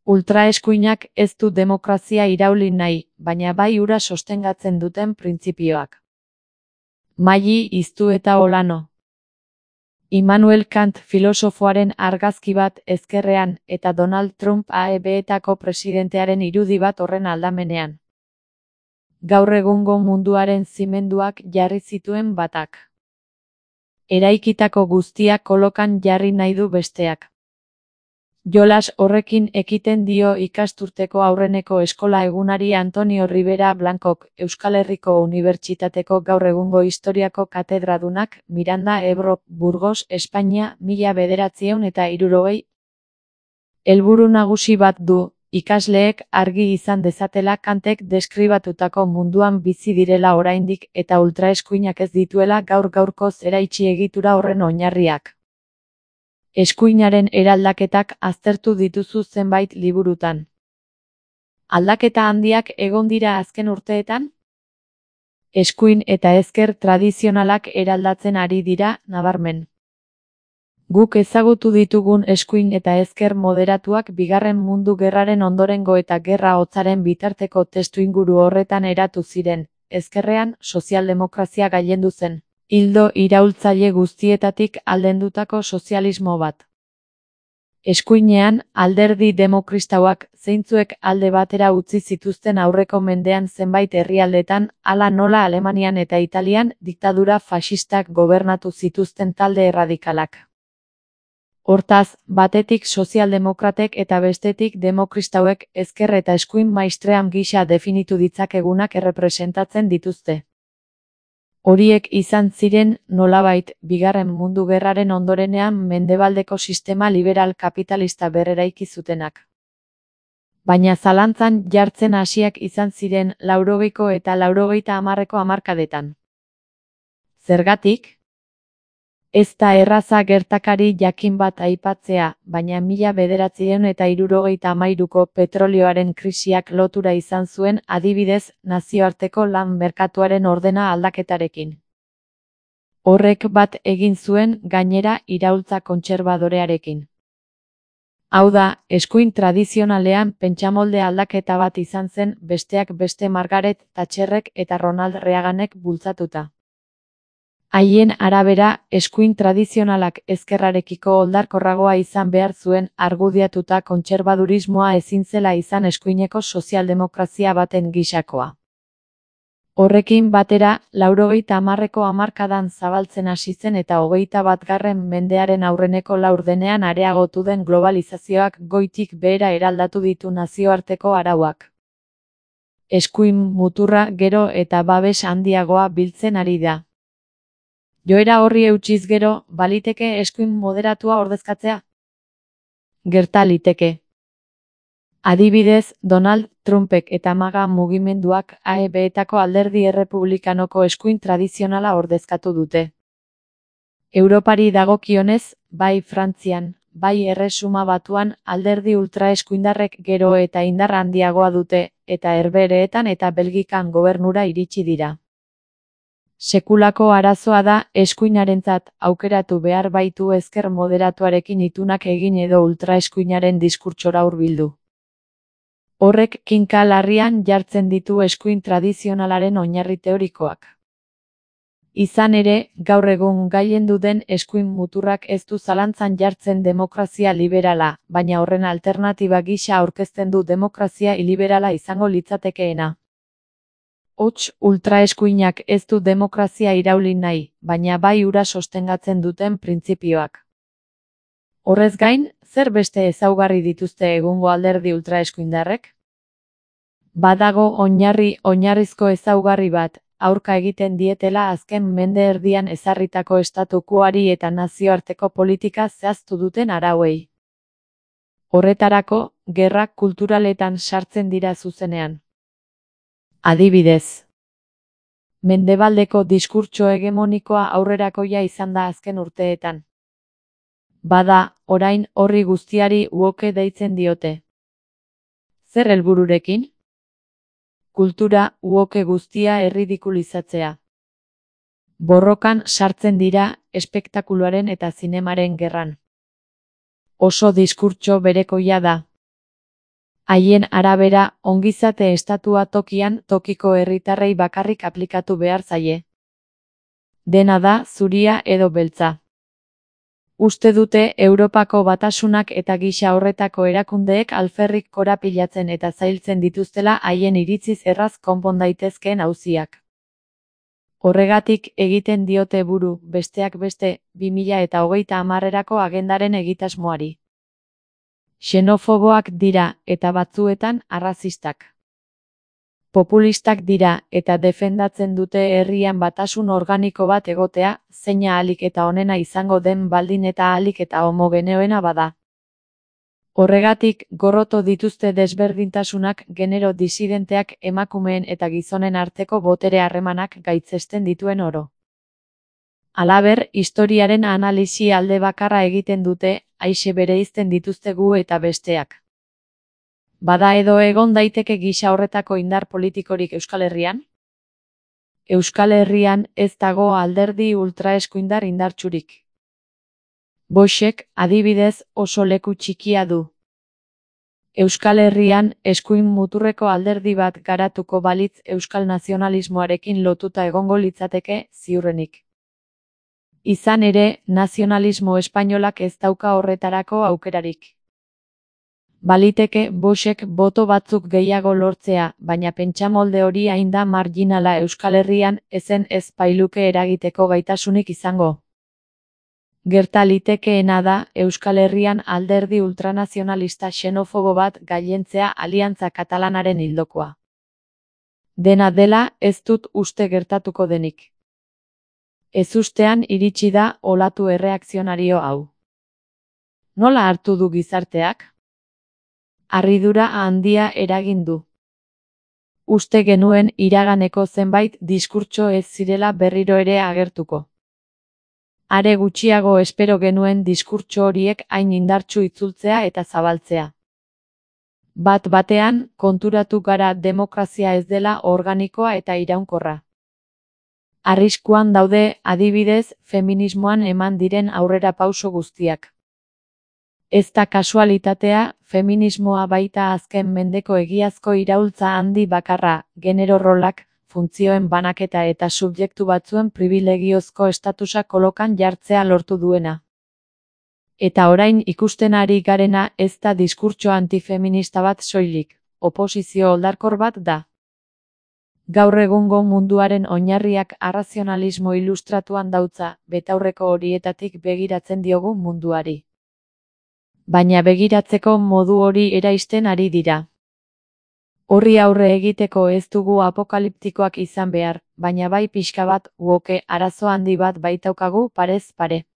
Ultraeskuinak ez du demokrazia irauli nahi, baina bai hura sostengatzen duten printzipioak. Maili Iztueta Olano. Immanuel Kant filosofoaren argazki bat ezkerrean eta Donald Trump AEB-etako presidentearen irudi bat horren aldamenean. Gaur egungo munduaren zimenduak jarri zituen batak. Eraikitako guztia kolokan jarri nahi du besteak. Jolas horrekin ekiten dio ikasturteko aurreneko eskola egunari Antonio Rivera Blancok, Euskal Herriko Unibertsitateko gaur egungo historiako katedradunak, Miranda Ebro, Burgos, Espainia, 1960. Helburu nagusi bat du, ikasleek argi izan dezatela Kantek deskribatutako munduan bizi direla oraindik eta ultraeskuinak ez dituela gaur-gaurkoz eraitsi egitura horren oinarriak. Eskuinaren eraldaketak aztertu dituzu zenbait liburutan. Aldaketa handiak egon dira azken urteetan? Eskuin eta ezker tradizionalak eraldatzen ari dira, nabarmen. Guk ezagutu ditugun eskuin eta ezker moderatuak Bigarren Mundu Gerraren ondorengo eta Gerra Hotzaren bitarteko testuinguru horretan eratu ziren, ezkerrean sozialdemokrazia gailendu zen. Ildo iraultzaile guztietatik aldendutako sozialismo bat. Eskuinean, alderdi demokristauak, zeintzuek alde batera utzi zituzten aurreko mendean zenbait herrialdetan, hala nola Alemanian eta Italian, diktadura faxistak gobernatu zituzten talde erradikalak. Hortaz, batetik sozialdemokratek eta bestetik demokristauek ezker eta eskuin maistream gisa definitu ditzakegunak errepresentatzen dituzte. Horiek izan ziren, nolabait, Bigarren Mundu Gerraren ondorenean mendebaldeko sistema liberal kapitalista berreraiki zutenak. Baina zalantzan jartzen hasiak izan ziren 80ko eta 90ko hamarkadetan. Zergatik? Ez da erraza gertakari jakin bat aipatzea, baina 1973ko petrolioaren krisiak lotura izan zuen adibidez nazioarteko lan merkatuaren ordena aldaketarekin. Horrek bat egin zuen gainera iraultza kontserbadorearekin. Hau da, eskuin tradizionalean pentsamolde aldaketa bat izan zen besteak beste Margaret Thatcherrek eta Ronald Reaganek bultzatuta. Haien arabera, eskuin tradizionalak ezkerrarekiko oldarkorragoa izan behar zuen argudiatuta kontserbadurismoa ezin zela izan eskuineko sozialdemokrazia baten gisakoa. Horrekin batera, 80ko hamarkadan zabaltzen hasi zen eta 21. mendearen aurreneko laurdenean areagotu den globalizazioak goitik behera eraldatu ditu nazioarteko arauak. Eskuin muturra gero eta babes handiagoa biltzen ari da. Joera horri eutsiz gero, baliteke eskuin moderatua ordezkatzea? Gerta liteke. Adibidez, Donald Trumpek eta MAGA mugimenduak AEB-etako alderdi errepublikanoko eskuin tradizionala ordezkatu dute. Europari dagokionez, bai Frantzian, bai Erresuma Batuan alderdi ultraeskuindarrek gero eta indar handiagoa dute, eta Herbehereetan eta Belgikan gobernura iritsi dira. Sekulako arazoa da eskuinarentzat aukeratu behar baitu ezker moderatuarekin itunak egin edo ultraeskuinaren diskurtsora hurbildu. Horrek kinka larrian jartzen ditu eskuin tradizionalaren oinarri teorikoak. Izan ere, gaur egun gailendu den eskuin muturrak ez du zalantzan jartzen demokrazia liberala, baina horren alternatiba gisa aurkezten du demokrazia iliberala izango litzatekeena. Hots, ultraeskuinak ez du demokrazia irauli nahi, baina bai hura sostengatzen duten printzipioak. Horrez gain, zer beste ezaugarri dituzte egungo alderdi ultraeskuindarrek? Badago oinarrizko ezaugarri bat, aurka egiten dietela azken mende erdian ezarritako statu quoari eta nazioarteko politika zehaztu duten arauei. Horretarako, gerra kulturaletan sartzen dira zuzenean. Adibidez. Mendebaldeko diskurtso hegemonikoa aurrerakoia izan da azken urteetan. Bada, orain horri guztiari woke deitzen diote. Zer helbururekin? Kultura woke guztia erridikulizatzea. Borrokan sartzen dira espektakuluaren eta zinemaren gerran. Oso diskurtso berekoia da. Haien arabera, ongizate estatua tokian tokiko herritarrei bakarrik aplikatu behar zaie. Dena da, zuria edo beltza. Uste dute Europako Batasunak eta gisa horretako erakundeek alferrik korapilatzen eta zailtzen dituztela haien iritziz erraz konpon daitezkeen auziak. Horregatik egiten diote buru, besteak beste, 2030erako agendaren egitasmoari. Xenofoboak dira, eta batzuetan arrazistak. Populistak dira, eta defendatzen dute herrian batasun organiko bat egotea, zeina ahalik eta onena izango den baldin eta ahalik eta homogeneoena bada. Horregatik, gorroto dituzte desberdintasunak, genero disidenteak, emakumeen eta gizonen arteko botere harremanak gaitzesten dituen oro. Halaber, historiaren analisi alde bakarra egiten dute, aixe bereizten dituzte gu eta besteak. Bada edo egon daiteke gisa horretako indar politikorik Euskal Herrian? Euskal Herrian ez dago alderdi ultraeskuindar indartsurik. Voxek, adibidez, oso leku txikia du. Euskal Herrian eskuin muturreko alderdi bat garatuko balitz euskal nazionalismoarekin lotuta egongo litzateke, ziurrenik. Izan ere, nazionalismo espainolak ez dauka horretarako aukerarik. Baliteke Voxek boto batzuk gehiago lortzea, baina pentsamolde hori hain da marginala Euskal Herrian ezen ez bailuke eragiteko gaitasunik izango. Gerta litekeena da Euskal Herrian alderdi ultranazionalista xenofobo bat gailentzea Aliantza Katalanaren hildokoa. Dena dela ez dut uste gertatuko denik. Ezustean iritsi da olatu erreakzionario hau. Nola hartu du gizarteak? Harridura handia eragin du. Uste genuen iraganeko zenbait diskurtso ez zirela berriro ere agertuko. Are gutxiago espero genuen diskurtso horiek hain indartsu itzultzea eta zabaltzea. Bat batean, konturatu gara demokrazia ez dela organikoa eta iraunkorra. Arriskuan daude, adibidez, feminismoan eman diren aurrerapauso guztiak. Ez da kasualitatea, feminismoa baita azken mendeko egiazko iraultza handi bakarra, genero rolak, funtzioen banaketa eta subjektu batzuen pribilegiozko estatusa kolokan jartzea lortu duena. Eta orain ikusten ari garena ez da diskurtso antifeminista bat soilik, oposizio oldarkor bat da. Gaur egungo munduaren oinarriak arrazionalismo ilustratuan dautza, betaurreko horietatik begiratzen diogu munduari. Baina begiratzeko modu hori eraisten ari dira. Horri aurre egiteko ez dugu apokaliptikoak izan behar, baina bai pixka bat woke arazo handi bat baitaukagu parez pare.